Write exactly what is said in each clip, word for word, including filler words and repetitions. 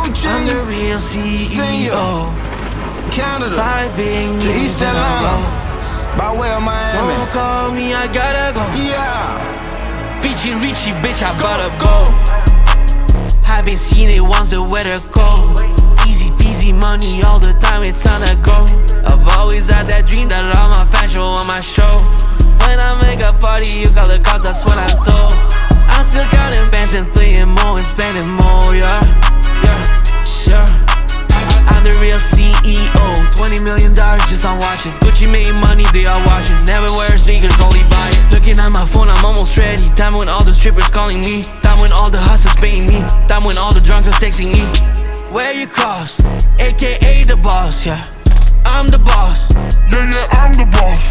Gucci. I'm the real C E O. Canada Five big to East Atlanta, by way of Miami. Don't call me, I gotta go. Yeah. Beachy, Richie, bitch, I gotta go. Haven't seen it once, the weather cold. Easy peasy money all the time, it's time to go. I've always had that dream that all my fans show on my show. When I make a party, you call the cops, that's what I'm told. I'm still counting bands and playing more and spending more, yeah, yeah, yeah. I'm the real C E O. Twenty million dollars just on watches. Gucci made money, they are watching. Never wear speakers, only buy it. Looking at my phone, I'm almost ready. Time when all the strippers calling me. Time when all the hustlers paying me. Time when all the drunkards texting me. Where you cross, A K A the boss, yeah. I'm the boss. Yeah, yeah, I'm the boss.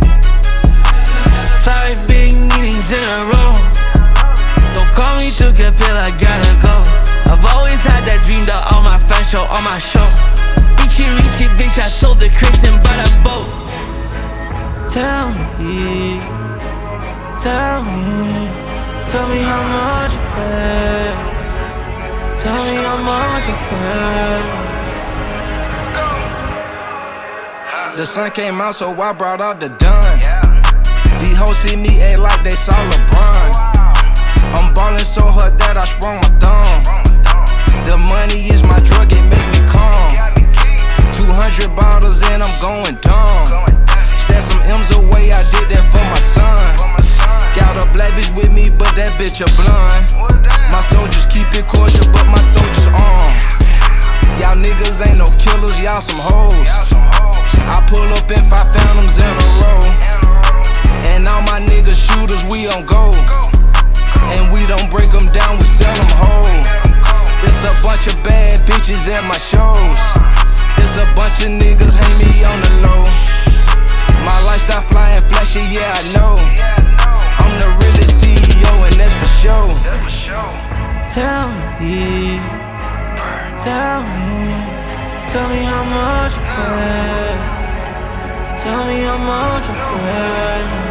Five big meetings in a row. Don't call me to get pill, I gotta go. I've always had that dream that all my fans show on my show. Richie, Richie, bitch, I sold the cricks and bought a boat. Tell me, tell me, tell me how much you feel. Tell me how much you feel. The sun came out, so I brought out the dun. These hoes see me act like they saw LeBron. I'm ballin' so hard that I sprung my thumb. The money is my drug, it make me calm. Two hundred bottles and I'm going dumb. Stash some M's away, I did that for my son. Got a black bitch with me, but that bitch a blonde. My soldiers keep it cordial, but my soldiers armed. Y'all niggas ain't no killers, y'all some hoes. I pull up in five phantoms in a row. And all my niggas shooters, we on go. And we don't break them down, we sell them whole. It's a bunch of bad bitches at my shows. It's a bunch of niggas hang me on the low. My lifestyle flying flashy, yeah I know. I'm the realest C E O and that's for sure. Tell me, tell me, tell me how much you feel. Tell me how much you feel.